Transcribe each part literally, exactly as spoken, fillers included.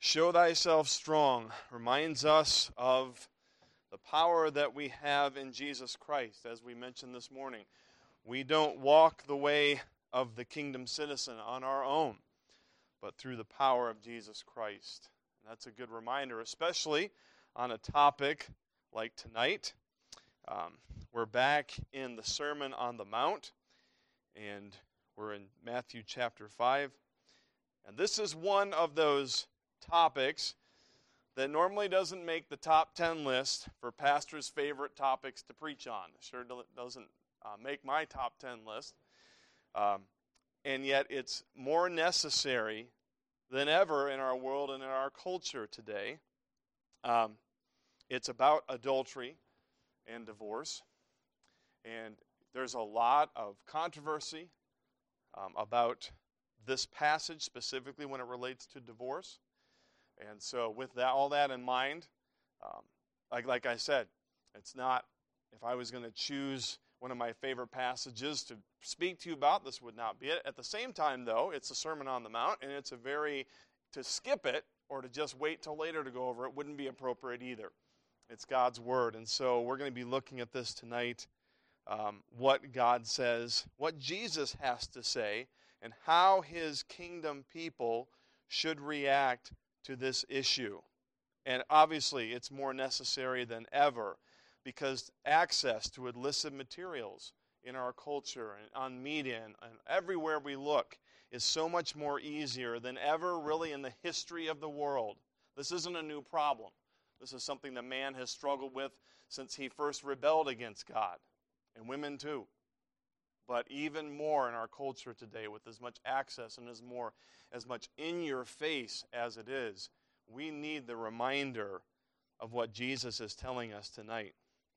Show thyself strong reminds us of the power that we have in Jesus Christ, as we mentioned this morning. We don't walk the way of the kingdom citizen on our own, but through the power of Jesus Christ. And that's a good reminder, especially on a topic like tonight. Um, we're back in the Sermon on the Mount, and we're in Matthew chapter five. And this is one of those topics that normally doesn't make the top ten list for pastors' favorite topics to preach on. It sure doesn't uh, make my top ten list. Um, and yet it's more necessary than ever in our world and in our culture today. Um, it's about adultery and divorce. And there's a lot of controversy um, about this passage, specifically when it relates to divorce. And so with that, all that in mind, um, like, like I said, it's not, if I was going to choose one of my favorite passages to speak to you about, this would not be it. At the same time, though, it's a Sermon on the Mount, and it's a very, to skip it or to just wait till later to go over it wouldn't be appropriate either. It's God's Word. And so we're going to be looking at this tonight, um, what God says, what Jesus has to say, and how His kingdom people should react to this issue. And obviously it's more necessary than ever because access to illicit materials in our culture and on media and, and everywhere we look is so much more easier than ever really in the history of the world. This isn't a new problem. This is something that man has struggled with since he first rebelled against God, and women too. But even more in our culture today, with as much access and as more, as much in your face as it is, we need the reminder of what Jesus is telling us tonight.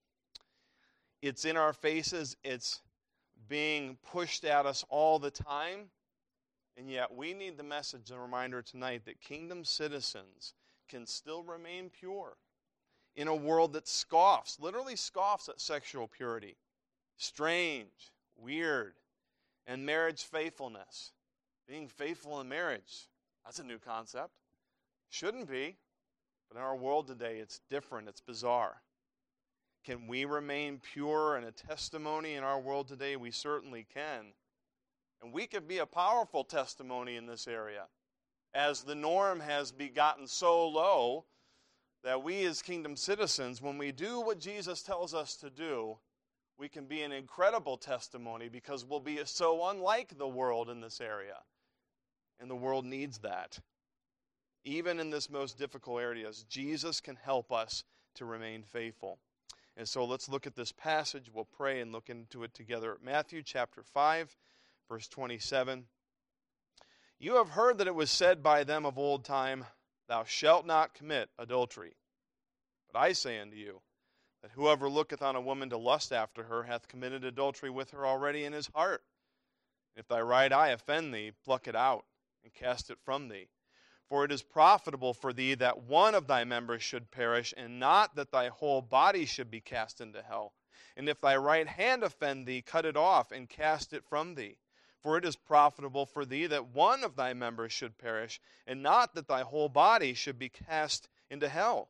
It's in our faces, it's being pushed at us all the time, and yet we need the message and reminder tonight that kingdom citizens can still remain pure in a world that scoffs, literally scoffs at sexual purity. Strange, weird, and marriage faithfulness. Being faithful in marriage, that's a new concept. Shouldn't be, but in our world today, it's different, it's bizarre. Can we remain pure and a testimony in our world today? We certainly can. And we could be a powerful testimony in this area, as the norm has be gotten so low that we as kingdom citizens, when we do what Jesus tells us to do, we can be an incredible testimony because we'll be so unlike the world in this area. And the world needs that. Even in this most difficult areas, Jesus can help us to remain faithful. And so let's look at this passage. We'll pray and look into it together. Matthew chapter five, verse twenty-seven. You have heard that it was said by them of old time, thou shalt not commit adultery. But I say unto you, that whoever looketh on a woman to lust after her hath committed adultery with her already in his heart. If thy right eye offend thee, pluck it out, and cast it from thee. For it is profitable for thee that one of thy members should perish, and not that thy whole body should be cast into hell. And if thy right hand offend thee, cut it off, and cast it from thee. For it is profitable for thee that one of thy members should perish, and not that thy whole body should be cast into hell.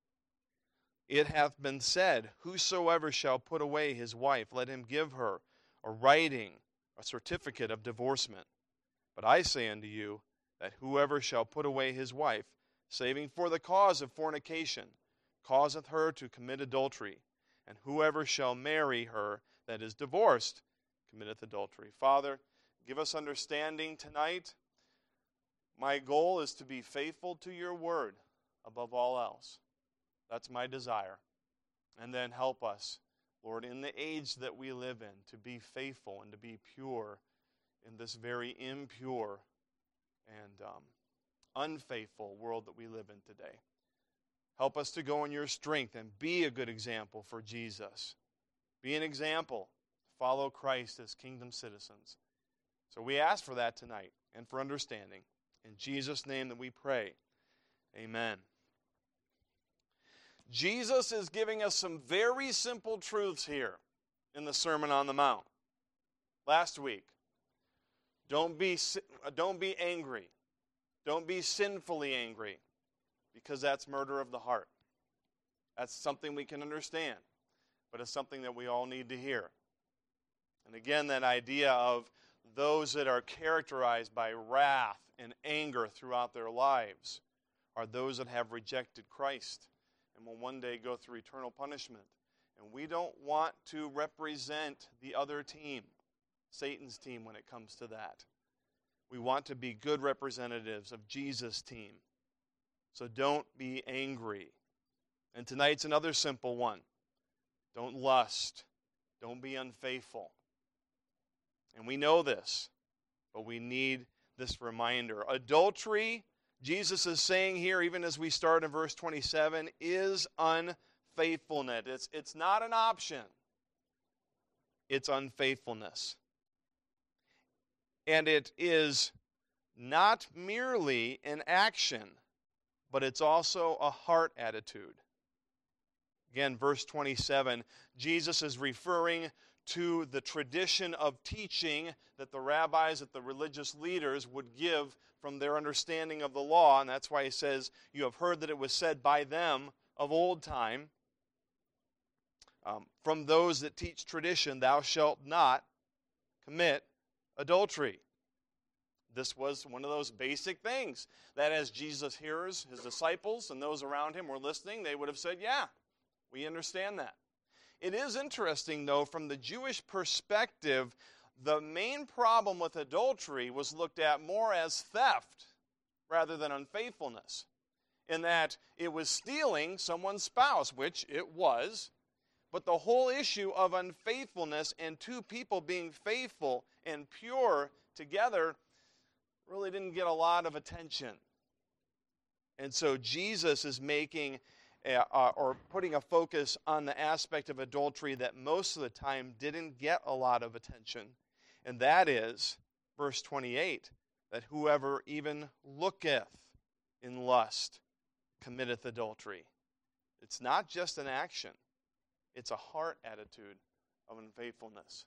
It hath been said, whosoever shall put away his wife, let him give her a writing, a certificate of divorcement. But I say unto you, that whoever shall put away his wife, saving for the cause of fornication, causeth her to commit adultery. And whoever shall marry her that is divorced, committeth adultery. Father, give us understanding tonight. My goal is to be faithful to your word above all else. That's my desire. And then help us, Lord, in the age that we live in, to be faithful and to be pure in this very impure and um, unfaithful world that we live in today. Help us to go in your strength and be a good example for Jesus. Be an example. Follow Christ as kingdom citizens. So we ask for that tonight and for understanding. In Jesus' name that we pray. Amen. Jesus is giving us some very simple truths here in the Sermon on the Mount. Last week, don't be, don't be angry. Don't be sinfully angry. because that's murder of the heart. That's something we can understand, but it's something that we all need to hear. And again, that idea of those that are characterized by wrath and anger throughout their lives are those that have rejected Christ and will one day go through eternal punishment. And we don't want to represent the other team, Satan's team, when it comes to that. We want to be good representatives of Jesus' team. So don't be angry. And tonight's another simple one. Don't lust. Don't be unfaithful. And we know this, but we need this reminder. Adultery, Jesus is saying here, even as we start in verse twenty-seven, is unfaithfulness. It's, it's not an option. It's unfaithfulness. And it is not merely an action, but it's also a heart attitude. Again, verse twenty-seven, Jesus is referring to the tradition of teaching that the rabbis, that the religious leaders would give from their understanding of the law. And that's why he says, you have heard that it was said by them of old time, um, from those that teach tradition, thou shalt not commit adultery. This was one of those basic things that as Jesus' hearers, his disciples, and those around him were listening, they would have said, yeah, we understand that. It is interesting, though, from the Jewish perspective, the main problem with adultery was looked at more as theft rather than unfaithfulness, in that it was stealing someone's spouse, which it was, but the whole issue of unfaithfulness and two people being faithful and pure together really didn't get a lot of attention. And so Jesus is making Uh, or putting a focus on the aspect of adultery that most of the time didn't get a lot of attention. And that is, verse twenty-eight, that whoever even looketh in lust committeth adultery. It's not just an action. It's a heart attitude of unfaithfulness.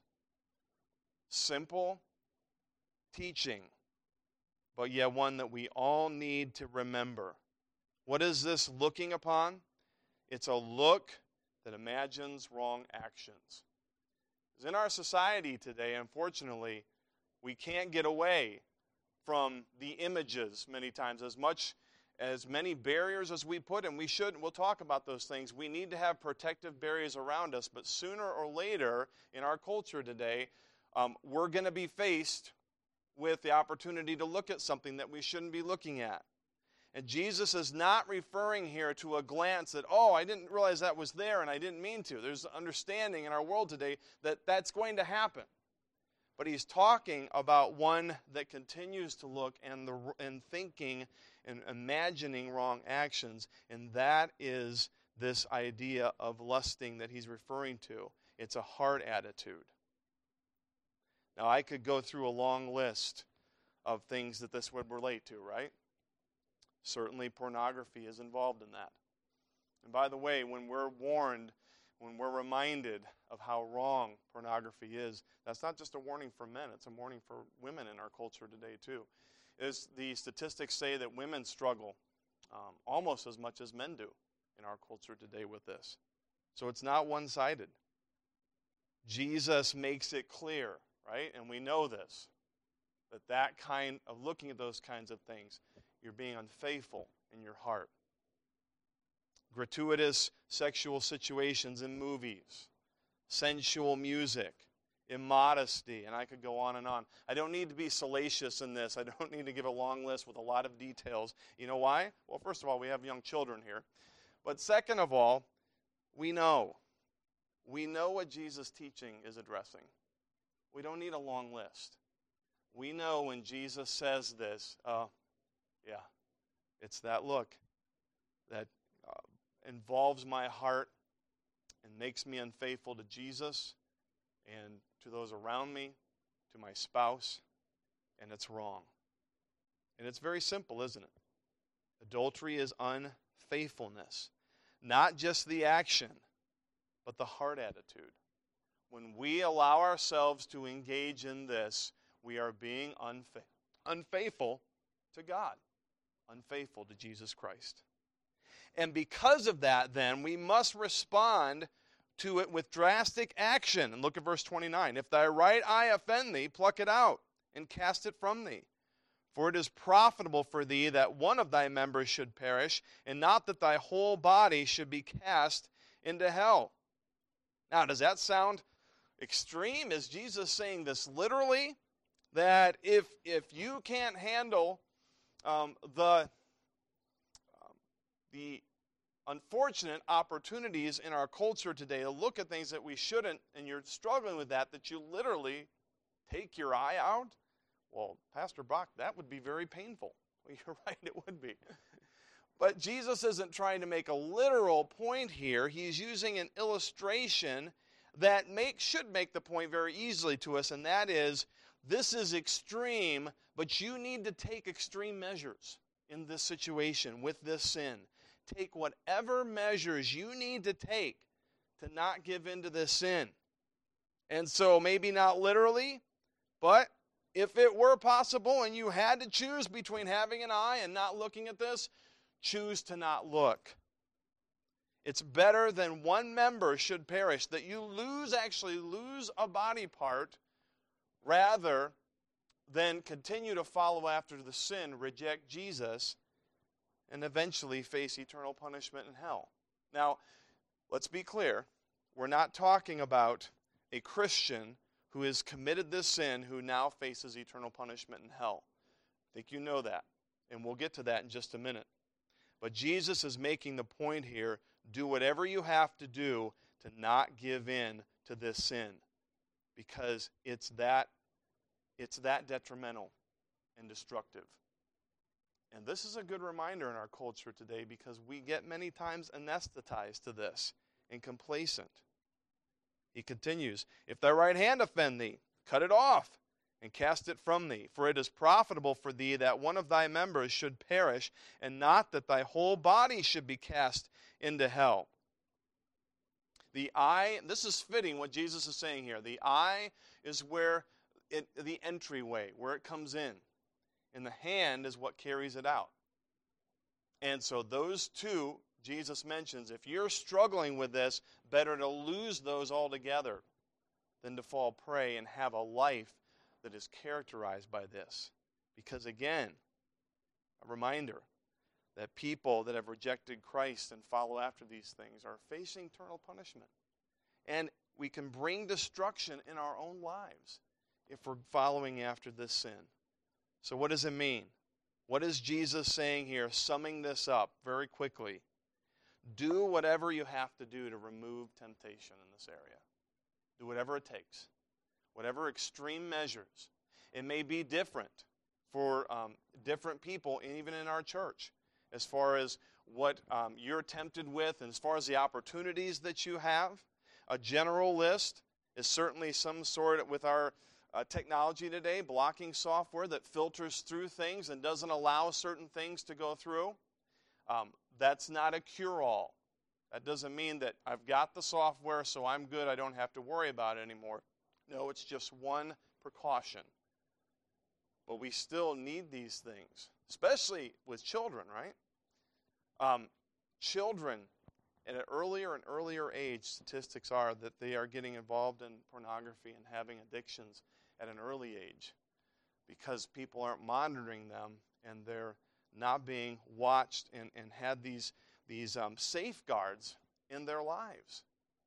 Simple teaching, but yet one that we all need to remember. What is this looking upon? It's a look that imagines wrong actions. Because in our society today, unfortunately, we can't get away from the images many times. As much, as many barriers as we put, and we should, we'll talk about those things. We need to have protective barriers around us, but sooner or later in our culture today, um, we're going to be faced with the opportunity to look at something that we shouldn't be looking at. And Jesus is not referring here to a glance that, oh, I didn't realize that was there and I didn't mean to. There's understanding in our world today that that's going to happen. But he's talking about one that continues to look and, the, and thinking and imagining wrong actions. And that is this idea of lusting that he's referring to. It's a heart attitude. Now, I could go through a long list of things that this would relate to, right? Certainly pornography is involved in that. And by the way, when we're warned, when we're reminded of how wrong pornography is, that's not just a warning for men, it's a warning for women in our culture today too. Is the statistics say that women struggle um, almost as much as men do in our culture today with this. So it's not one-sided. Jesus makes it clear, right? And we know this, that that kind of looking at those kinds of things, you're being unfaithful in your heart. Gratuitous sexual situations in movies, sensual music, immodesty, and I could go on and on. I don't need to be salacious in this. I don't need to give a long list with a lot of details. You know why? Well, first of all, we have young children here. But second of all, we know. We know what Jesus' teaching is addressing. We don't need a long list. We know when Jesus says this, uh, yeah, it's that look that uh, involves my heart and makes me unfaithful to Jesus and to those around me, to my spouse, and it's wrong. And it's very simple, isn't it? Adultery is unfaithfulness. Not just the action, but the heart attitude. When we allow ourselves to engage in this, we are being unfa- unfaithful to God, unfaithful to Jesus Christ. And because of that, then, we must respond to it with drastic action. And look at verse twenty-nine. If thy right eye offend thee, pluck it out, and cast it from thee. For it is profitable for thee that one of thy members should perish, and not that thy whole body should be cast into hell. Now, does that sound extreme? Is Jesus saying this literally? That if if you can't handle um, the um, the unfortunate opportunities in our culture today to look at things that we shouldn't, and you're struggling with that, that you literally take your eye out? Well, Pastor Bach, that would be very painful. Well, you're right, it would be. But Jesus isn't trying to make a literal point here. He's using an illustration that make, should make the point very easily to us, and that is, this is extreme, but you need to take extreme measures in this situation with this sin. Take whatever measures you need to take to not give in to this sin. And so maybe not literally, but if it were possible and you had to choose between having an eye and not looking at this, choose to not look. It's better than one member should perish, that you lose, actually lose a body part, rather than continue to follow after the sin, reject Jesus, and eventually face eternal punishment in hell. Now, let's be clear. We're not talking about a Christian who has committed this sin who now faces eternal punishment in hell. I think you know that, and we'll get to that in just a minute. But Jesus is making the point here, do whatever you have to do to not give in to this sin, because it's that, it's that detrimental and destructive. And this is a good reminder in our culture today, because we get many times anesthetized to this and complacent. He continues, if thy right hand offend thee, cut it off and cast it from thee. For it is profitable for thee that one of thy members should perish, and not that thy whole body should be cast into hell. The eye, this is fitting what Jesus is saying here. The eye is where it, the entryway, where it comes in. And the hand is what carries it out. And so those two, Jesus mentions, if you're struggling with this, better to lose those altogether than to fall prey and have a life that is characterized by this. Because again, a reminder that people that have rejected Christ and follow after these things are facing eternal punishment. And we can bring destruction in our own lives if we're following after this sin. So what does it mean? What is Jesus saying here, summing this up very quickly? Do whatever you have to do to remove temptation in this area. Do whatever it takes. Whatever extreme measures. It may be different for um, different people, even in our church, as far as what um, you're tempted with and as far as the opportunities that you have. A general list is certainly some sort with our Uh, technology today, blocking software that filters through things and doesn't allow certain things to go through. Um, that's not a cure-all. That doesn't mean that I've got the software, so I'm good, I don't have to worry about it anymore. No, it's just one precaution. But we still need these things, especially with children, right? Um, children, at an earlier and earlier age, statistics are that they are getting involved in pornography and having addictions at an early age, because people aren't monitoring them and they're not being watched and, and had these, these um, safeguards in their lives.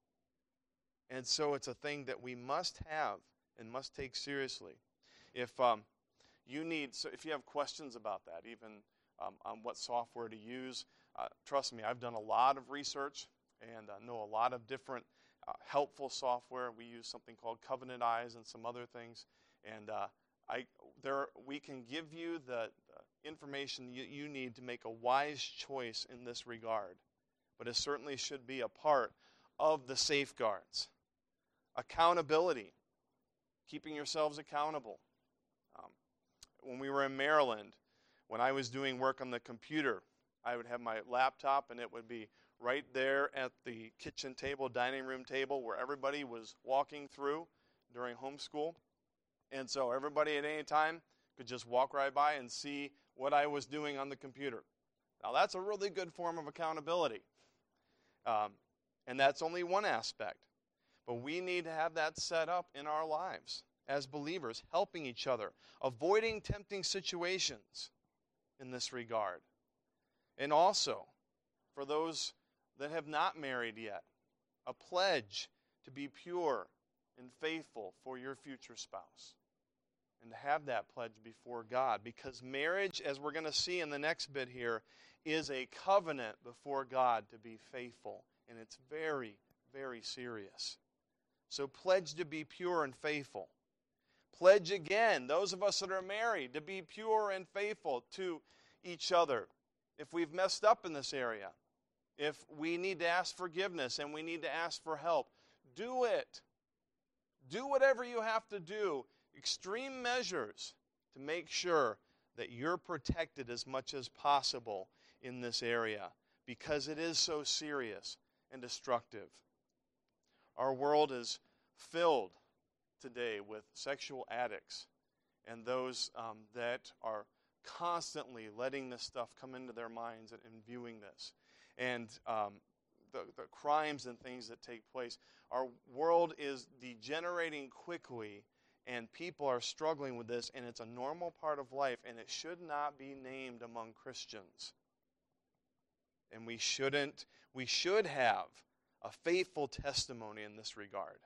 And so it's a thing that we must have and must take seriously. If um, you need, so if you have questions about that, even um, on what software to use, uh, trust me, I've done a lot of research and uh, know a lot of different Uh, helpful software. We use something called Covenant Eyes and some other things, and uh, I there we can give you the, the information you, you need to make a wise choice in this regard. But it certainly should be a part of the safeguards. Accountability, keeping yourselves accountable. Um, when we were in Maryland, when I was doing work on the computer, I would have my laptop and it would be right there at the kitchen table, dining room table, where everybody was walking through during homeschool. And so everybody at any time could just walk right by and see what I was doing on the computer. Now, that's a really good form of accountability. Um, and that's only one aspect. But we need to have that set up in our lives as believers, helping each other, avoiding tempting situations in this regard. And also, for those that have not married yet, a pledge to be pure and faithful for your future spouse. And to have that pledge before God. Because marriage, as we're going to see in the next bit here, is a covenant before God to be faithful. And it's very, very serious. So pledge to be pure and faithful. Pledge again, those of us that are married, to be pure and faithful to each other. If we've messed up in this area, if we need to ask forgiveness and we need to ask for help, do it. Do whatever you have to do, extreme measures, to make sure that you're protected as much as possible in this area, because it is so serious and destructive. Our world is filled today with sexual addicts and those um, that are constantly letting this stuff come into their minds and, and viewing this. And um, the, the crimes and things that take place. Our world is degenerating quickly, and people are struggling with this, and it's a normal part of life, and it should not be named among Christians. And we shouldn't, we should have a faithful testimony in this regard.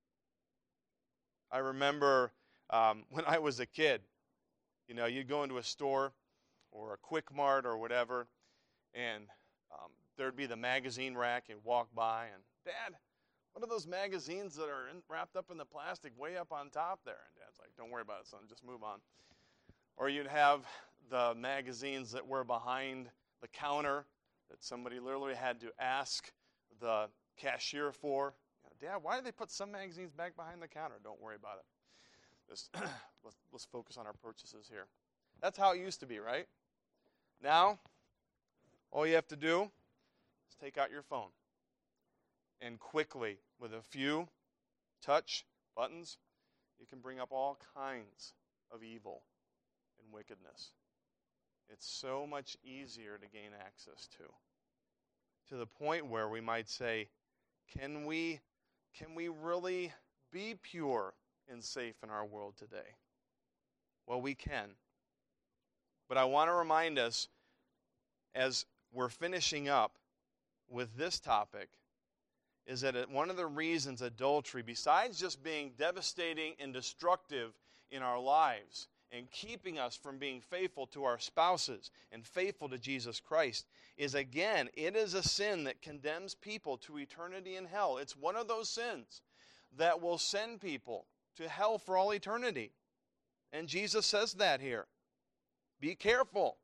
I remember um, when I was a kid, you know, you'd go into a store or a Quick Mart or whatever, and um, there'd be the magazine rack. You'd walk by, and, Dad, what are those magazines that are in, wrapped up in the plastic way up on top there? And Dad's like, don't worry about it, son, just move on. Or you'd have the magazines that were behind the counter that somebody literally had to ask the cashier for. You know, Dad, why do they put some magazines back behind the counter? Don't worry about it. Just, let's, let's focus on our purchases here. That's how it used to be, right? Now, all you have to do is take out your phone. And quickly, with a few touch buttons, you can bring up all kinds of evil and wickedness. It's so much easier to gain access to. To the point where we might say, can we, can we really be pure and safe in our world today? Well, we can. But I want to remind us, as we're finishing up with this topic, is that one of the reasons adultery, besides just being devastating and destructive in our lives and keeping us from being faithful to our spouses and faithful to Jesus Christ, is, again, it is a sin that condemns people to eternity in hell. It's one of those sins that will send people to hell for all eternity. And Jesus says that here. Be careful.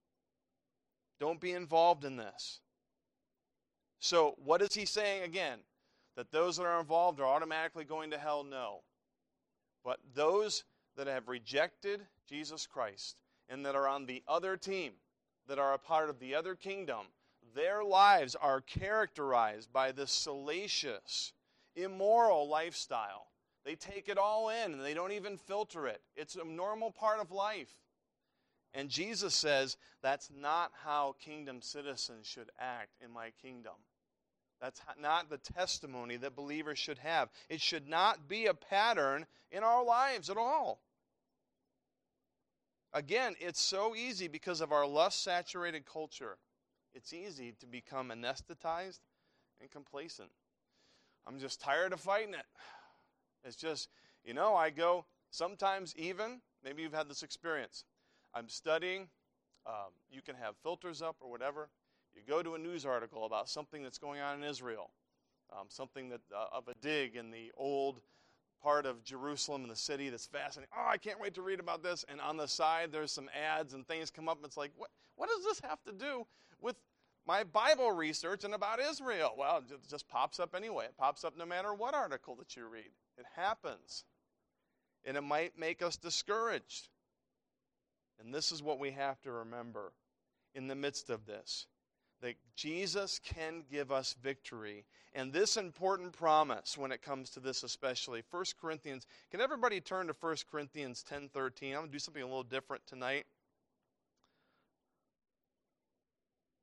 Don't be involved in this. So what is he saying again? That those that are involved are automatically going to hell? No. But those that have rejected Jesus Christ and that are on the other team, that are a part of the other kingdom, their lives are characterized by this salacious, immoral lifestyle. They take it all in and they don't even filter it. It's a normal part of life. And Jesus says that's not how kingdom citizens should act in my kingdom. That's not the testimony that believers should have. It should not be a pattern in our lives at all. Again, it's so easy because of our lust-saturated culture. It's easy to become anesthetized and complacent. I'm just tired of fighting it. It's just, you know, I go, sometimes even, maybe you've had this experience. I'm studying, um, you can have filters up or whatever. You go to a news article about something that's going on in Israel, um, something that uh, of a dig in the old part of Jerusalem in the city that's fascinating. Oh, I can't wait to read about this. And on the side, there's some ads and things come up. And it's like, what, what does this have to do with my Bible research and about Israel? Well, it just pops up anyway. It pops up no matter what article that you read. It happens. And it might make us discouraged. And this is what we have to remember in the midst of this. That Jesus can give us victory. And this important promise when it comes to this especially. First Corinthians, can everybody turn to First Corinthians ten thirteen? I'm going to do something a little different tonight.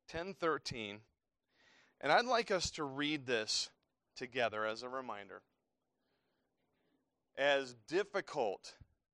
ten thirteen. And I'd like us to read this together as a reminder. As difficult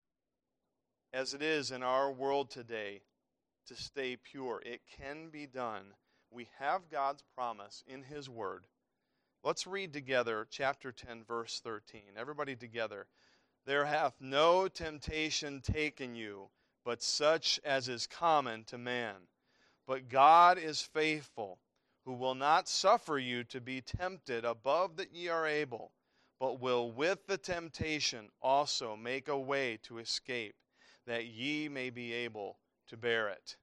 as it is in our world today to stay pure, it can be done. We have God's promise in His Word. Let's read together chapter ten, verse thirteen. Everybody together. There hath no temptation taken you, but such as is common to man. But God is faithful, who will not suffer you to be tempted above that ye are able, but will with the temptation also make a way to escape, that ye may be able to bear it.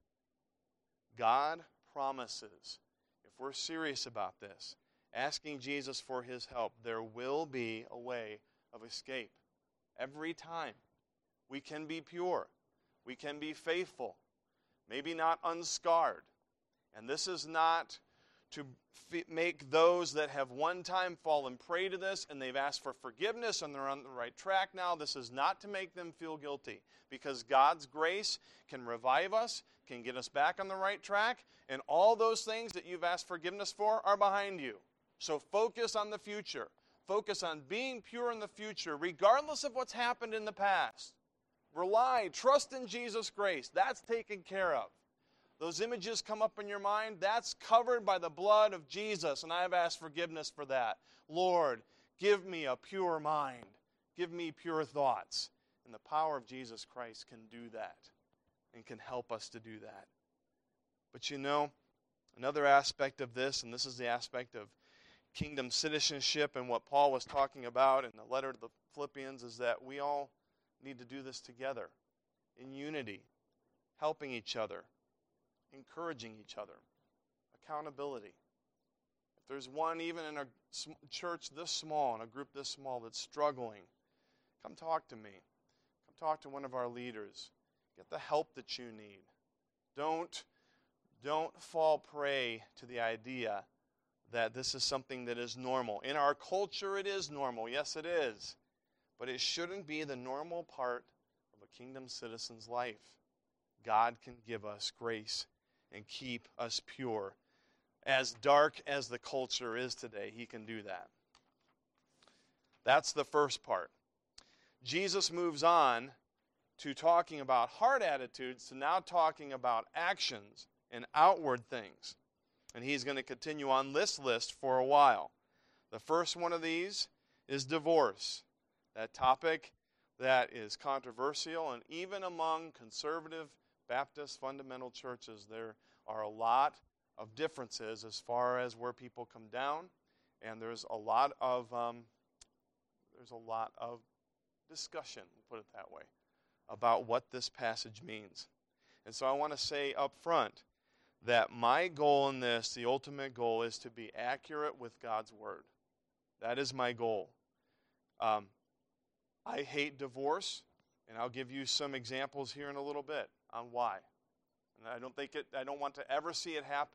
God promises, if we're serious about this, asking Jesus for His help, there will be a way of escape. Every time. We can be pure. We can be faithful. Maybe not unscarred. And this is not to f- make those that have one time fallen prey to this and they've asked for forgiveness and they're on the right track now. This is not to make them feel guilty, because God's grace can revive us, can get us back on the right track, and all those things that you've asked forgiveness for are behind you. So focus on the future. Focus on being pure in the future, regardless of what's happened in the past. Rely, trust in Jesus' grace. That's taken care of. Those images come up in your mind, that's covered by the blood of Jesus, and I have asked forgiveness for that. Lord, give me a pure mind. Give me pure thoughts. And the power of Jesus Christ can do that and can help us to do that. But you know, another aspect of this, and this is the aspect of kingdom citizenship and what Paul was talking about in the letter to the Philippians, is that we all need to do this together in unity, helping each other, encouraging each other, accountability. If there's one even in a church this small, in a group this small that's struggling, come talk to me. Come talk to one of our leaders. Get the help that you need. Don't, don't fall prey to the idea that this is something that is normal. In our culture, it is normal. Yes, it is. But it shouldn't be the normal part of a kingdom citizen's life. God can give us grace and keep us pure. As dark as the culture is today, He can do that. That's the first part. Jesus moves on to talking about heart attitudes to now talking about actions and outward things. And He's going to continue on this list for a while. The first one of these is divorce. That topic that is controversial, and even among conservative Baptist fundamental churches, there are a lot of differences as far as where people come down, and there's a lot of um, there's a lot of discussion, we'll put it that way, about what this passage means. And so I want to say up front that my goal in this, the ultimate goal, is to be accurate with God's Word. That is my goal. Um, I hate divorce, and I'll give you some examples here in a little bit on why. And I don't think it, I don't want to ever see it happen.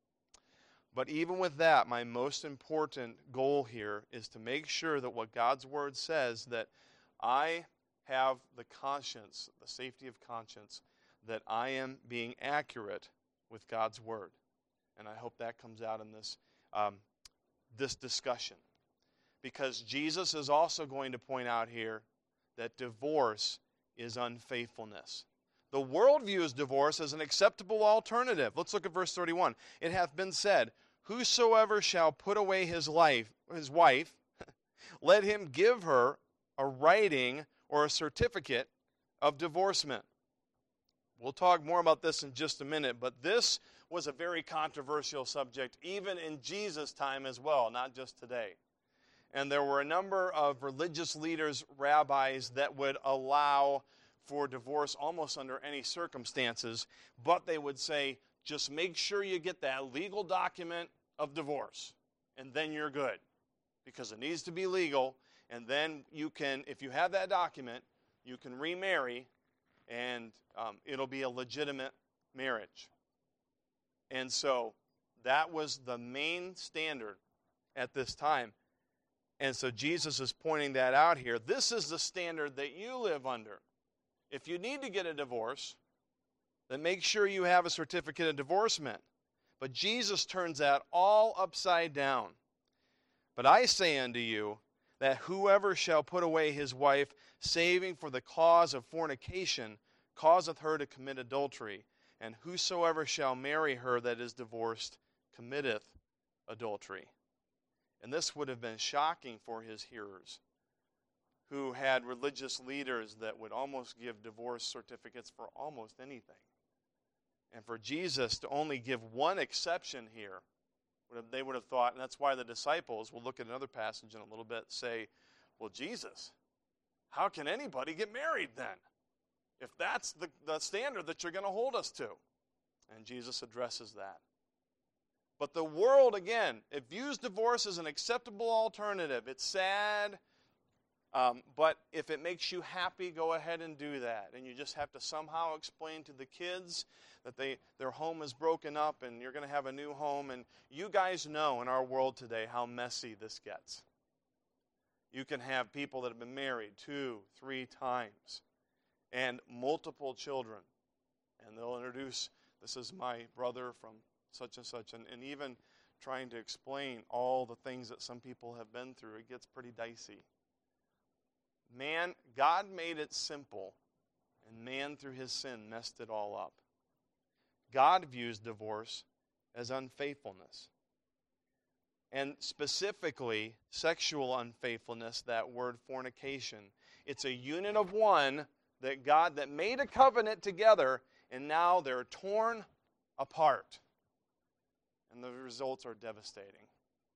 But even with that, my most important goal here is to make sure that what God's Word says, that I have the conscience, the safety of conscience, that I am being accurate with God's Word. And I hope that comes out in this, um, this discussion. Because Jesus is also going to point out here that divorce is unfaithfulness. The world views divorce as an acceptable alternative. Let's look at verse thirty-one. It hath been said, whosoever shall put away his life, his wife, let him give her a writing or a certificate of divorcement. We'll talk more about this in just a minute, but this was a very controversial subject even in Jesus' time as well, not just today. And there were a number of religious leaders, rabbis, that would allow for divorce almost under any circumstances, but they would say, just make sure you get that legal document of divorce, and then you're good, because it needs to be legal, and then you can, if you have that document, you can remarry, and um, it'll be a legitimate marriage. And so that was the main standard at this time. And so Jesus is pointing that out here. This is the standard that you live under. If you need to get a divorce, then make sure you have a certificate of divorcement. But Jesus turns that all upside down. But I say unto you, that whoever shall put away his wife, saving for the cause of fornication, causeth her to commit adultery. And whosoever shall marry her that is divorced, committeth adultery. And this would have been shocking for his hearers, who had religious leaders that would almost give divorce certificates for almost anything. And for Jesus to only give one exception here, would have, they would have thought, and that's why the disciples, we'll look at another passage in a little bit, say, well, Jesus, how can anybody get married then? If that's the, the standard that you're going to hold us to. And Jesus addresses that. But the world, again, it views divorce as an acceptable alternative. It's sad, um, but if it makes you happy, go ahead and do that. And you just have to somehow explain to the kids that they their home is broken up and you're going to have a new home. And you guys know in our world today how messy this gets. You can have people that have been married two, three times and multiple children. And they'll introduce, this is my brother from such and such, and, and even trying to explain all the things that some people have been through, it gets pretty dicey. Man, God made it simple, and man through his sin messed it all up. God views divorce as unfaithfulness. And specifically, sexual unfaithfulness, that word fornication. It's a unit of one that God, that made a covenant together, and now they're torn apart. And the results are devastating.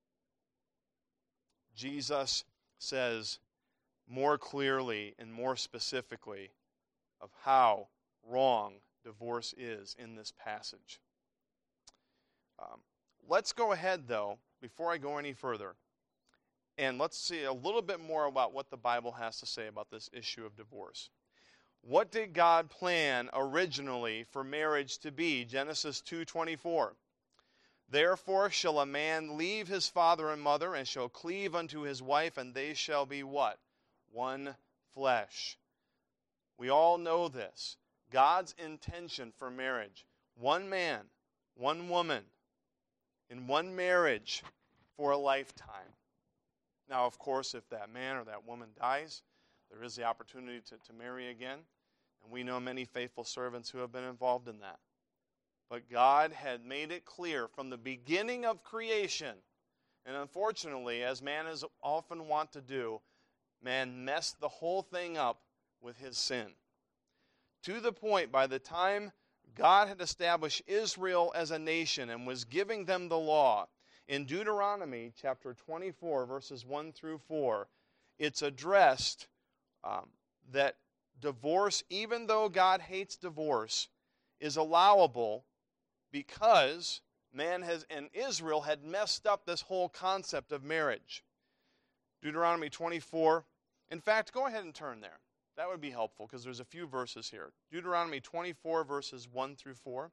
Jesus says more clearly and more specifically of how wrong divorce is in this passage. Um, let's go ahead, though, before I go any further, and let's see a little bit more about what the Bible has to say about this issue of divorce. What did God plan originally for marriage to be? Genesis two twenty-four. Therefore shall a man leave his father and mother, and shall cleave unto his wife, and they shall be what? One flesh. We all know this. God's intention for marriage. One man, one woman, in one marriage for a lifetime. Now, of course, if that man or that woman dies, there is the opportunity to, to marry again. And we know many faithful servants who have been involved in that. But God had made it clear from the beginning of creation, and unfortunately, as man is often wont to do, man messed the whole thing up with his sin. To the point, by the time God had established Israel as a nation and was giving them the law, in Deuteronomy chapter twenty-four, verses one through four, it's addressed um, that divorce, even though God hates divorce, is allowable because man has, and Israel had messed up this whole concept of marriage. Deuteronomy twenty-four. In fact, go ahead and turn there. That would be helpful because there's a few verses here. Deuteronomy twenty-four, verses one through four.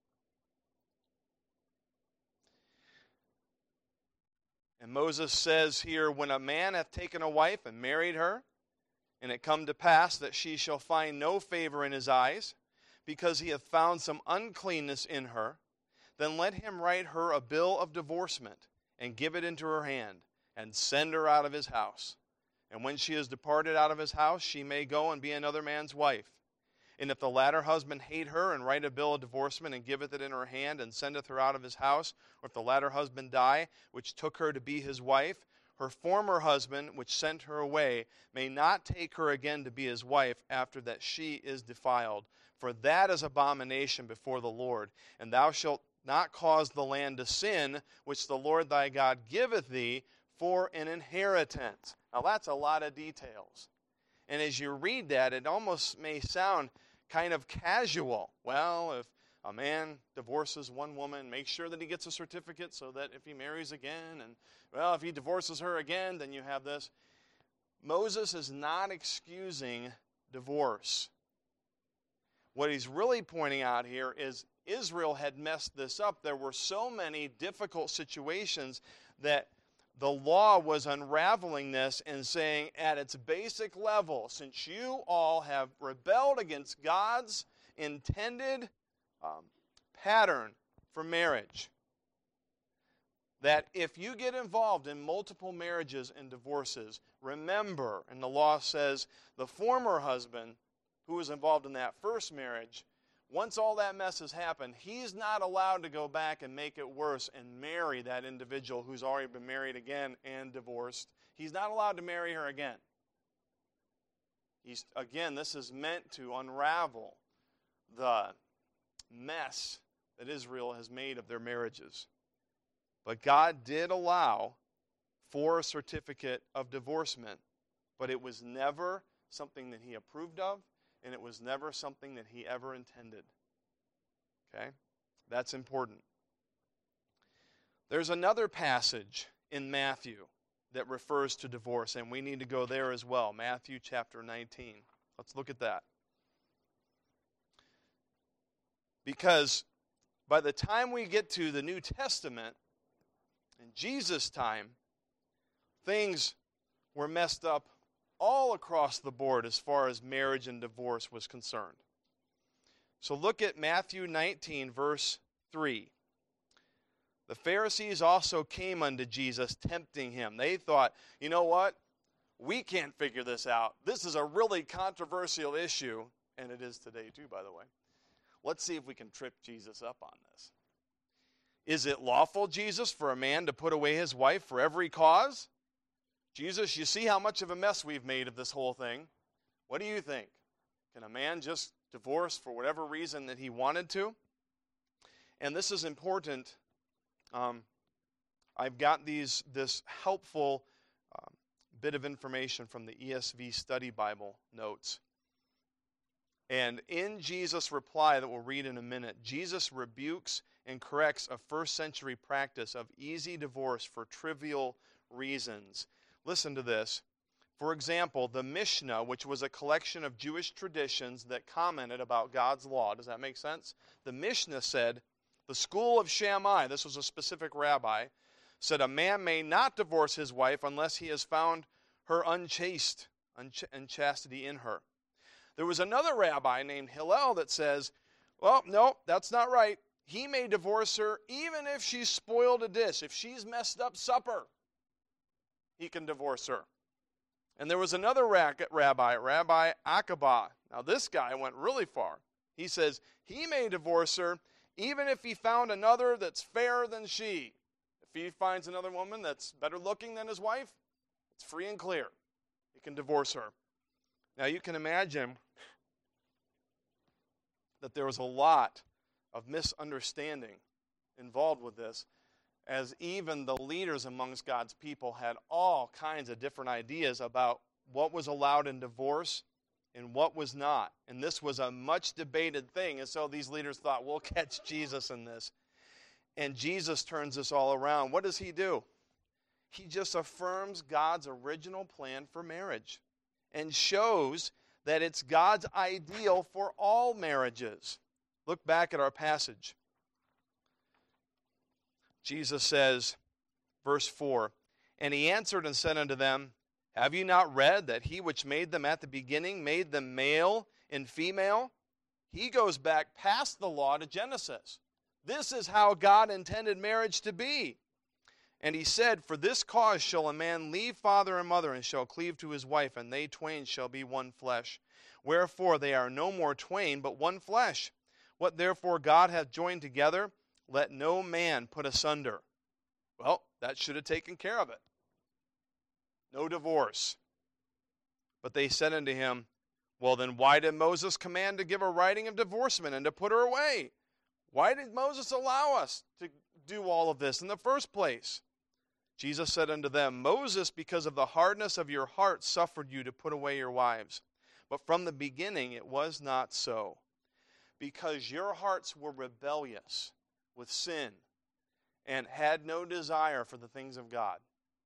And Moses says here, when a man hath taken a wife and married her, and it come to pass that she shall find no favor in his eyes, because he hath found some uncleanness in her, then let him write her a bill of divorcement, and give it into her hand, and send her out of his house. And when she is departed out of his house, she may go and be another man's wife. And if the latter husband hate her, and write a bill of divorcement, and giveth it in her hand, and sendeth her out of his house, or if the latter husband die, which took her to be his wife, her former husband, which sent her away, may not take her again to be his wife, after that she is defiled. For that is abomination before the Lord. And thou shalt not cause the land to sin, which the Lord thy God giveth thee for an inheritance. Now that's a lot of details. And as you read that, it almost may sound kind of casual. Well, if a man divorces one woman, make sure that he gets a certificate so that if he marries again, and, well, if he divorces her again, then you have this. Moses is not excusing divorce. What he's really pointing out here is Israel had messed this up. There were so many difficult situations that the law was unraveling this and saying at its basic level, since you all have rebelled against God's intended um, pattern for marriage, that if you get involved in multiple marriages and divorces, remember, and the law says the former husband who was involved in that first marriage, once all that mess has happened, he's not allowed to go back and make it worse and marry that individual who's already been married again and divorced. He's not allowed to marry her again. He's, again, this is meant to unravel the mess that Israel has made of their marriages. But God did allow for a certificate of divorcement, but it was never something that he approved of, and it was never something that he ever intended. Okay? That's important. There's another passage in Matthew that refers to divorce, and we need to go there as well. Matthew chapter nineteen. Let's look at that. Because by the time we get to the New Testament, in Jesus' time, things were messed up all across the board as far as marriage and divorce was concerned. So look at Matthew nineteen, verse three. The Pharisees also came unto Jesus, tempting him. They thought, you know what? We can't figure this out. This is a really controversial issue, and it is today too, by the way. Let's see if we can trip Jesus up on this. Is it lawful, Jesus, for a man to put away his wife for every cause? Jesus, you see how much of a mess we've made of this whole thing. What do you think? Can a man just divorce for whatever reason that he wanted to? And this is important. Um, I've got these this helpful um, bit of information from the E S V Study Bible notes. And in Jesus' reply that we'll read in a minute, Jesus rebukes and corrects a first century practice of easy divorce for trivial reasons. Listen to this. For example, the Mishnah, which was a collection of Jewish traditions that commented about God's law. Does that make sense? The Mishnah said, the school of Shammai, this was a specific rabbi, said a man may not divorce his wife unless he has found her unchaste, unch- unchastity in her. There was another rabbi named Hillel that says, well, no, that's not right. He may divorce her even if she's spoiled a dish. If she's messed up supper, he can divorce her. And there was another rabbi, Rabbi Akiba. Now this guy went really far. He says he may divorce her even if he found another that's fairer than she. If he finds another woman that's better looking than his wife, it's free and clear. He can divorce her. Now you can imagine that there was a lot of misunderstanding involved with this, as even the leaders amongst God's people had all kinds of different ideas about what was allowed in divorce and what was not. And this was a much debated thing, and so these leaders thought, we'll catch Jesus in this. And Jesus turns this all around. What does he do? He just affirms God's original plan for marriage and shows that it's God's ideal for all marriages. Look back at our passage. Jesus says, verse four, and he answered and said unto them, have you not read that he which made them at the beginning made them male and female? He goes back past the law to Genesis. This is how God intended marriage to be. And he said, for this cause shall a man leave father and mother, and shall cleave to his wife, and they twain shall be one flesh. Wherefore they are no more twain, but one flesh. What therefore God hath joined together, let no man put asunder. Well, that should have taken care of it. No divorce. But they said unto him, well then why did Moses command to give a writing of divorcement and to put her away? Why did Moses allow us to do all of this in the first place? Jesus said unto them, Moses, because of the hardness of your heart, suffered you to put away your wives. But from the beginning it was not so. Because your hearts were rebellious with sin and had no desire for the things of God.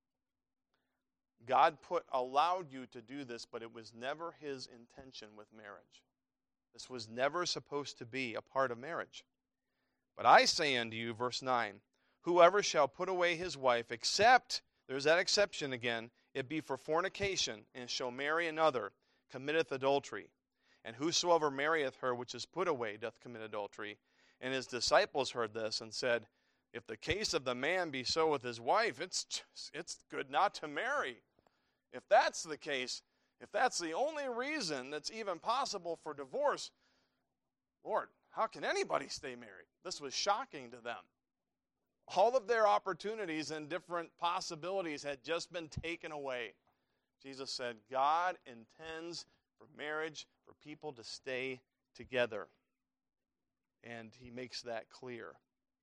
God put allowed you to do this, but it was never his intention with marriage. This was never supposed to be a part of marriage. But I say unto you, verse nine, whoever shall put away his wife, except, there's that exception again, it be for fornication, and shall marry another, committeth adultery. And whosoever marrieth her which is put away doth commit adultery. And his disciples heard this and said, If the case of the man be so with his wife, it's just, it's good not to marry. If that's the case, if that's the only reason that's even possible for divorce, Lord, how can anybody stay married? This was shocking to them. All of their opportunities and different possibilities had just been taken away. Jesus said, God intends for marriage, for people to stay together. And he makes that clear.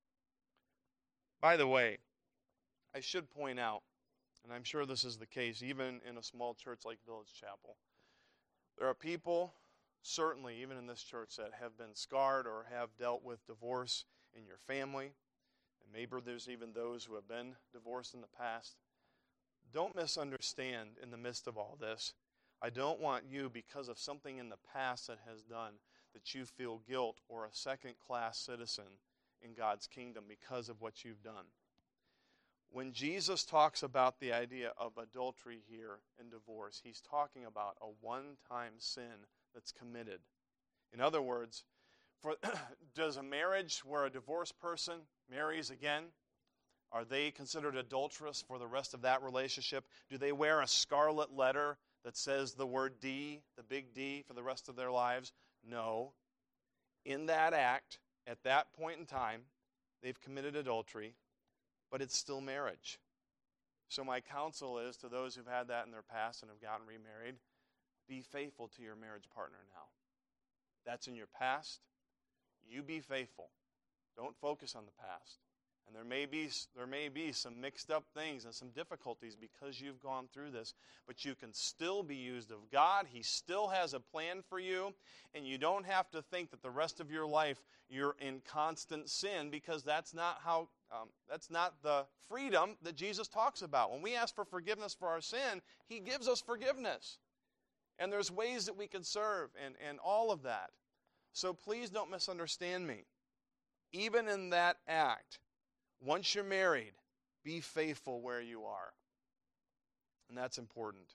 By the way, I should point out, and I'm sure this is the case even in a small church like Village Chapel, there are people, certainly even in this church, that have been scarred or have dealt with divorce in your family. And maybe there's even those who have been divorced in the past. Don't misunderstand in the midst of all this. I don't want you, because of something in the past that has done, that you feel guilt or a second-class citizen in God's kingdom because of what you've done. When Jesus talks about the idea of adultery here in divorce, he's talking about a one-time sin that's committed. In other words, for does a marriage where a divorced person marries again, are they considered adulterous for the rest of that relationship? Do they wear a scarlet letter that says the word D, the big D, for the rest of their lives? No. In that act, at that point in time, they've committed adultery, but it's still marriage. So my counsel is to those who've had that in their past and have gotten remarried, be faithful to your marriage partner now. That's in your past. You be faithful. Don't focus on the past. And there may be there may be some mixed up things and some difficulties because you've gone through this, but you can still be used of God. He still has a plan for you, and you don't have to think that the rest of your life you're in constant sin, because that's not how um, that's not the freedom that Jesus talks about. When we ask for forgiveness for our sin, he gives us forgiveness. And there's ways that we can serve and, and all of that. So please don't misunderstand me. Even in that act, once you're married, be faithful where you are. And that's important.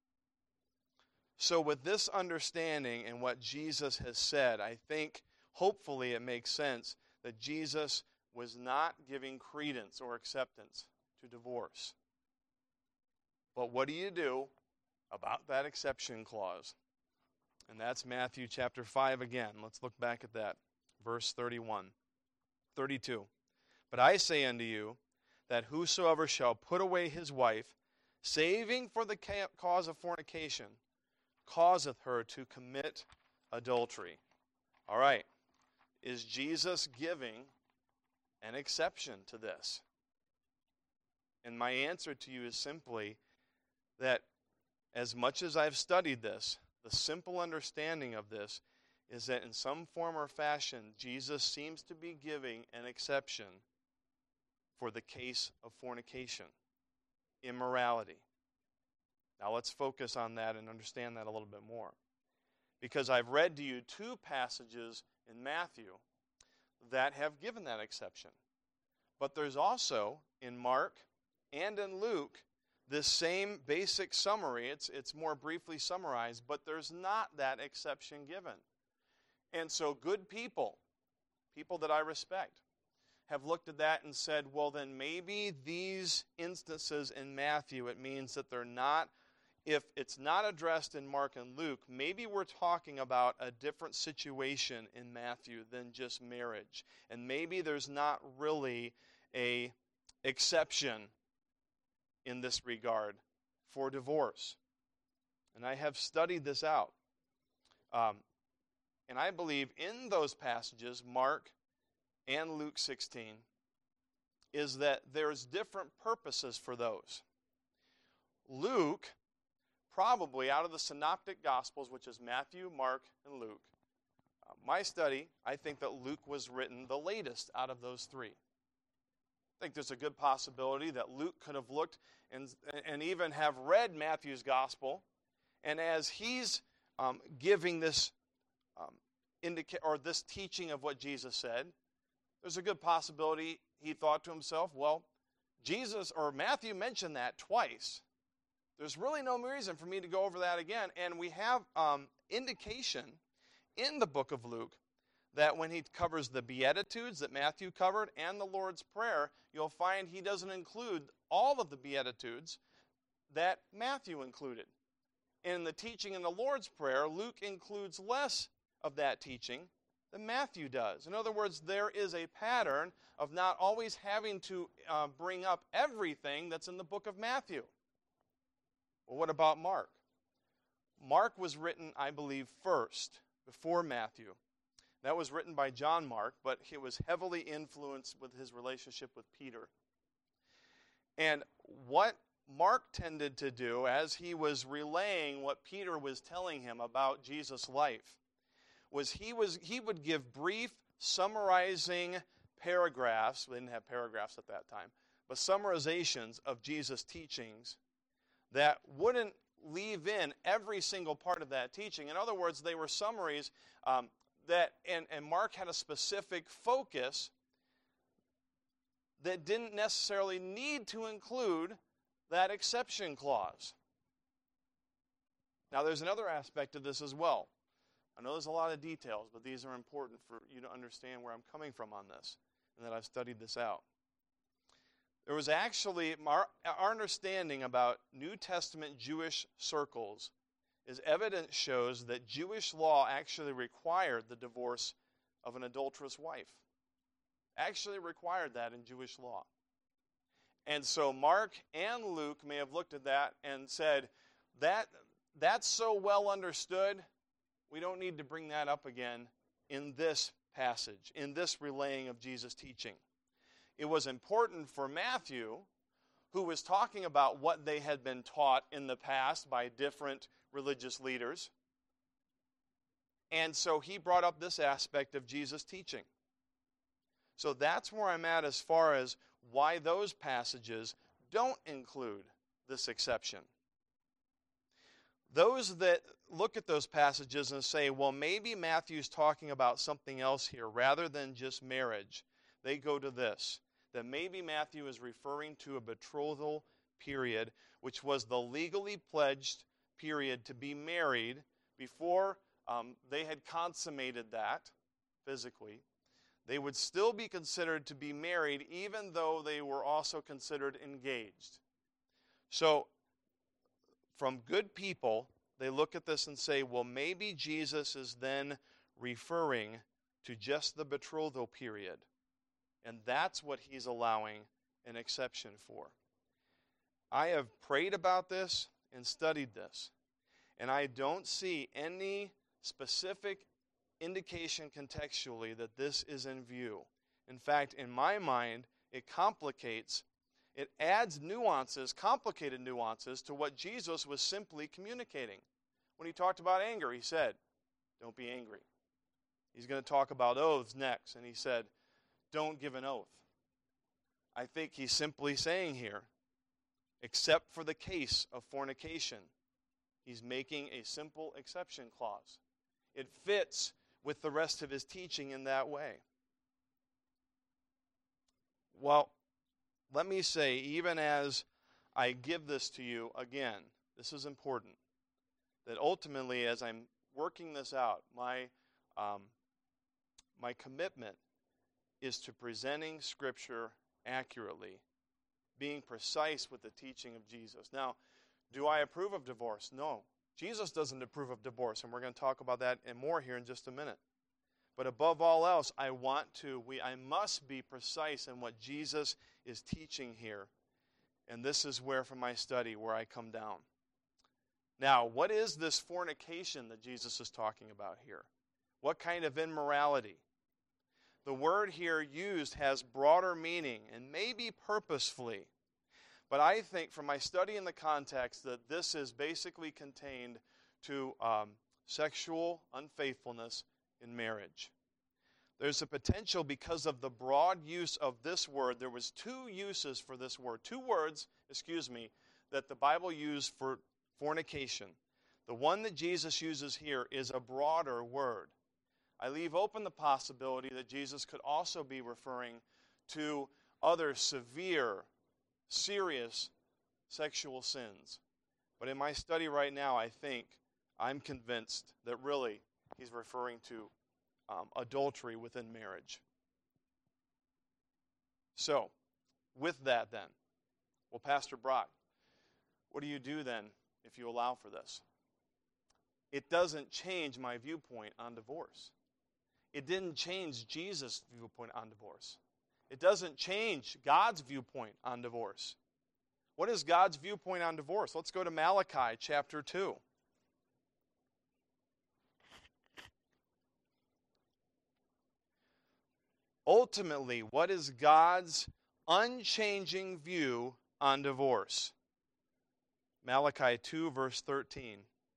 So with this understanding and what Jesus has said, I think hopefully it makes sense that Jesus was not giving credence or acceptance to divorce. But what do you do about that exception clause? And that's Matthew chapter five again. Let's look back at that. Verse thirty-one, thirty-two. But I say unto you, that whosoever shall put away his wife, saving for the cause of fornication, causeth her to commit adultery. All right. Is Jesus giving an exception to this? And my answer to you is simply that as much as I've studied this, the simple understanding of this is that in some form or fashion, Jesus seems to be giving an exception for the case of fornication, immorality. Now let's focus on that and understand that a little bit more. Because I've read to you two passages in Matthew that have given that exception. But there's also in Mark and in Luke this same basic summary. It's, it's more briefly summarized, but there's not that exception given. And so good people, people that I respect, have looked at that and said, well, then maybe these instances in Matthew, it means that they're not, if it's not addressed in Mark and Luke, maybe we're talking about a different situation in Matthew than just marriage. And maybe there's not really a exception in this regard for divorce. And I have studied this out. Um, and I believe in those passages, Mark and Luke sixteen, is that there's different purposes for those. Luke, probably out of the synoptic gospels, which is Matthew, Mark, and Luke, uh, my study, I think that Luke was written the latest out of those three. I think there's a good possibility that Luke could have looked and, and even have read Matthew's gospel, and as he's um, giving this um, indica- or this teaching of what Jesus said, there's a good possibility he thought to himself, well, Jesus or Matthew mentioned that twice. There's really no reason for me to go over that again. And we have um, indication in the book of Luke that when he covers the Beatitudes that Matthew covered and the Lord's Prayer, you'll find he doesn't include all of the Beatitudes that Matthew included. In the teaching in the Lord's Prayer, Luke includes less of that teaching than Matthew does. In other words, there is a pattern of not always having to uh, bring up everything that's in the book of Matthew. Well, what about Mark? Mark was written, I believe, first, before Matthew. That was written by John Mark, but it was heavily influenced with his relationship with Peter. And what Mark tended to do as he was relaying what Peter was telling him about Jesus' life was he was he would give brief summarizing paragraphs. We didn't have paragraphs at that time, but summarizations of Jesus' teachings that wouldn't leave in every single part of that teaching. In other words, they were summaries um, that, and, and Mark had a specific focus that didn't necessarily need to include that exception clause. Now, there's another aspect of this as well. I know there's a lot of details, but these are important for you to understand where I'm coming from on this, and that I've studied this out. There was actually, our, our understanding about New Testament Jewish circles is evidence shows that Jewish law actually required the divorce of an adulterous wife. Actually required that in Jewish law. And so Mark and Luke may have looked at that and said, that that's so well understood, we don't need to bring that up again in this passage, in this relaying of Jesus' teaching. It was important for Matthew, who was talking about what they had been taught in the past by different religious leaders. And so he brought up this aspect of Jesus' teaching. So that's where I'm at as far as why those passages don't include this exception. Those that look at those passages and say, well, maybe Matthew's talking about something else here rather than just marriage, they go to this, that maybe Matthew is referring to a betrothal period, which was the legally pledged period to be married before um, they had consummated that physically. They would still be considered to be married even though they were also considered engaged. So, from good people, they look at this and say, well, maybe Jesus is then referring to just the betrothal period. And that's what he's allowing an exception for. I have prayed about this and studied this, and I don't see any specific indication contextually that this is in view. In fact, in my mind, it complicates, it adds nuances, complicated nuances to what Jesus was simply communicating. When he talked about anger, he said, don't be angry. He's going to talk about oaths next, and he said, don't give an oath. I think he's simply saying here, except for the case of fornication, he's making a simple exception clause. It fits with the rest of his teaching in that way. Well, let me say, even as I give this to you again, this is important, that ultimately as I'm working this out, my um, my commitment is to presenting Scripture accurately, being precise with the teaching of Jesus. Now, do I approve of divorce? No. Jesus doesn't approve of divorce, and we're going to talk about that and more here in just a minute. But above all else, I want to, we, I must be precise in what Jesus is teaching here. And this is where, from my study, where I come down. Now, what is this fornication that Jesus is talking about here? What kind of immorality? The word here used has broader meaning, and maybe purposefully. But I think from my study in the context that this is basically contained to um, sexual unfaithfulness in marriage. There's a potential because of the broad use of this word. There was two uses for this word. Two words, excuse me, that the Bible used for fornication. The one that Jesus uses here is a broader word. I leave open the possibility that Jesus could also be referring to other severe, serious sexual sins. But in my study right now, I think, I'm convinced that really he's referring to um, adultery within marriage. So, with that then, well, Pastor Brock, what do you do then if you allow for this? It doesn't change my viewpoint on divorce. It didn't change Jesus' viewpoint on divorce. It doesn't change God's viewpoint on divorce. What is God's viewpoint on divorce? Let's go to Malachi chapter two. Ultimately, what is God's unchanging view on divorce? Malachi two, verse thirteen.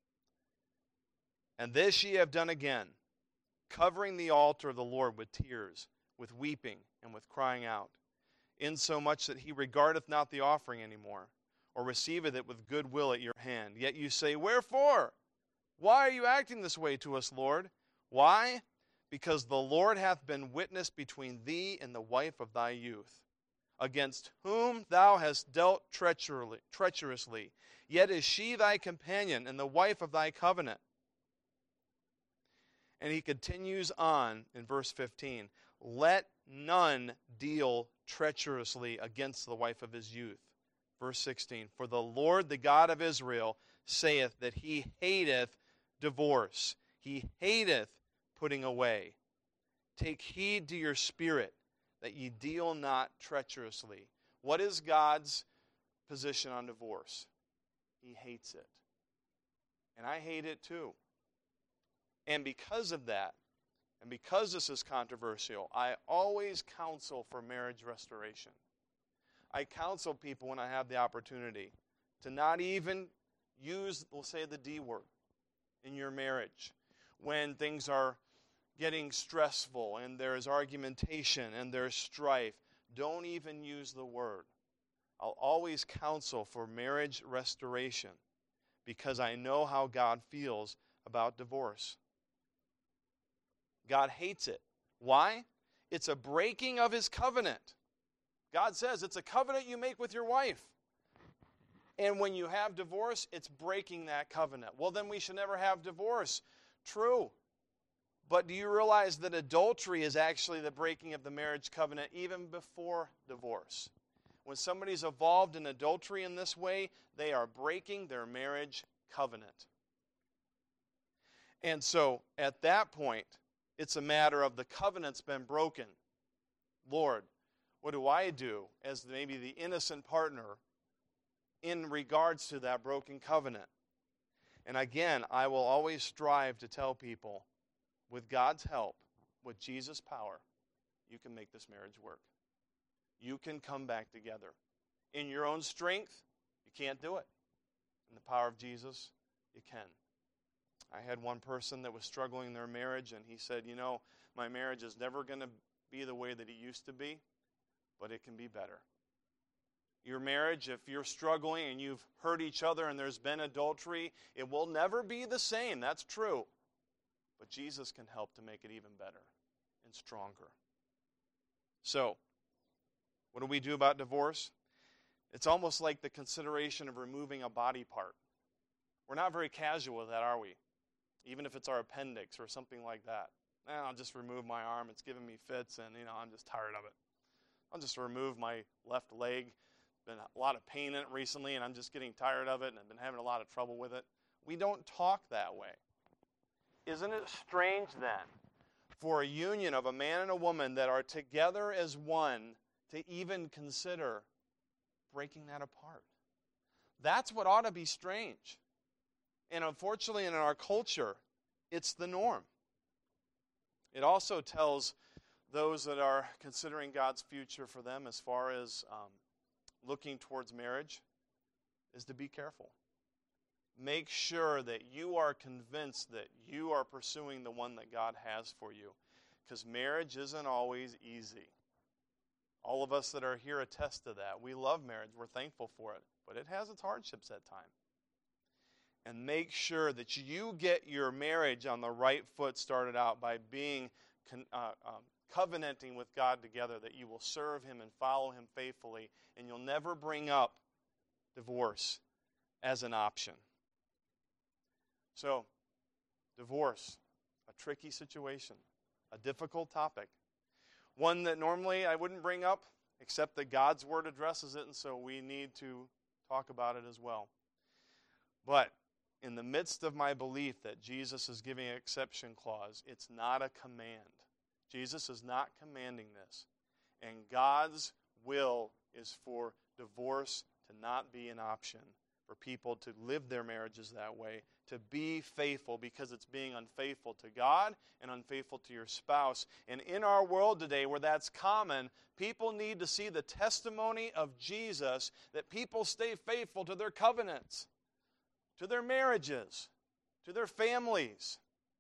And this ye have done again, covering the altar of the Lord with tears, with weeping, and with crying out, insomuch that he regardeth not the offering any more, or receiveth it with good will at your hand. Yet you say, wherefore? Why are you acting this way to us, Lord? Why? Because the Lord hath been witness between thee and the wife of thy youth, against whom thou hast dealt treacherously. Yet is she thy companion and the wife of thy covenant. And he continues on in verse fifteen. Let none deal treacherously against the wife of his youth. Verse sixteen. For the Lord, the God of Israel, saith that he hateth divorce. He hateth putting away. Take heed to your spirit, that ye deal not treacherously. What is God's position on divorce? He hates it. And I hate it too. And because of that, and because this is controversial, I always counsel for marriage restoration. I counsel people when I have the opportunity to not even use, we'll say, the D word in your marriage. When things are getting stressful and there's argumentation and there's strife, don't even use the word. I'll always counsel for marriage restoration because I know how God feels about divorce. God hates it. Why? It's a breaking of his covenant. God says it's a covenant you make with your wife. And when you have divorce, it's breaking that covenant. Well, then we should never have divorce. True. But do you realize that adultery is actually the breaking of the marriage covenant even before divorce? When somebody's involved in adultery in this way, they are breaking their marriage covenant. And so, at that point, it's a matter of the covenant's been broken. Lord, what do I do as maybe the innocent partner in regards to that broken covenant? And again, I will always strive to tell people, with God's help, with Jesus' power, you can make this marriage work. You can come back together. In your own strength, you can't do it. In the power of Jesus, you can. I had one person that was struggling in their marriage, and he said, you know, my marriage is never going to be the way that it used to be, but it can be better. Your marriage, if you're struggling and you've hurt each other and there's been adultery, it will never be the same. That's true. But Jesus can help to make it even better and stronger. So, what do we do about divorce? It's almost like the consideration of removing a body part. We're not very casual with that, are we? Even if it's our appendix or something like that. Eh, I'll just remove my arm. It's giving me fits, and you know I'm just tired of it. I'll just remove my left leg. Been a lot of pain in it recently, and I'm just getting tired of it, and I've been having a lot of trouble with it. We don't talk that way. Isn't it strange then for a union of a man and a woman that are together as one to even consider breaking that apart? That's what ought to be strange. And unfortunately, in our culture, it's the norm. It also tells those that are considering God's future for them as far as um, looking towards marriage is to be careful. Make sure that you are convinced that you are pursuing the one that God has for you. Because marriage isn't always easy. All of us that are here attest to that. We love marriage. We're thankful for it. But it has its hardships at times. And make sure that you get your marriage on the right foot started out by being uh, um, covenanting with God together, that you will serve him and follow him faithfully, and you'll never bring up divorce as an option. So, divorce, a tricky situation. a difficult topic. One that normally I wouldn't bring up, except that God's Word addresses it, and so we need to talk about it as well. But in the midst of my belief that Jesus is giving an exception clause, it's not a command. Jesus is not commanding this. And God's will is for divorce to not be an option, for people to live their marriages that way, to be faithful, because it's being unfaithful to God and unfaithful to your spouse. And in our world today where that's common, people need to see the testimony of Jesus, that people stay faithful to their covenants, to their marriages, to their families.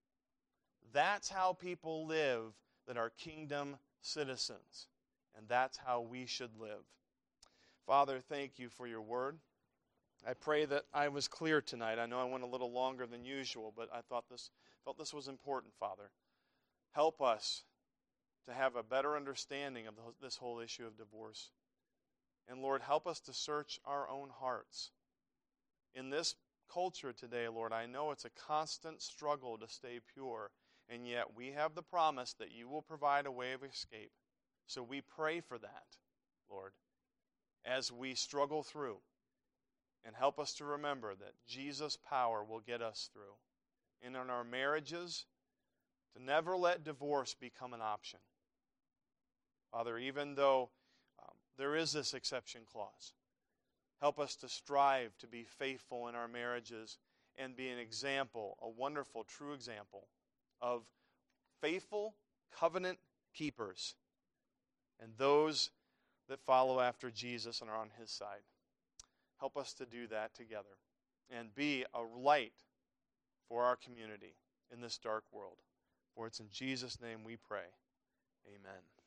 That's how people live that are kingdom citizens. And that's how we should live. Father, thank you for your word. I pray that I was clear tonight. I know I went a little longer than usual, but I thought this felt this was important, Father. Help us to have a better understanding of this whole issue of divorce. And Lord, help us to search our own hearts. In this culture today, Lord, I know it's a constant struggle to stay pure, and yet we have the promise that you will provide a way of escape. So we pray for that, Lord, as we struggle through. And help us to remember that Jesus' power will get us through. And in our marriages, to never let divorce become an option. Father, even though um, there is this exception clause, help us to strive to be faithful in our marriages and be an example, a wonderful, true example of faithful covenant keepers and those that follow after Jesus and are on his side. Help us to do that together and be a light for our community in this dark world. For it's in Jesus' name we pray. Amen.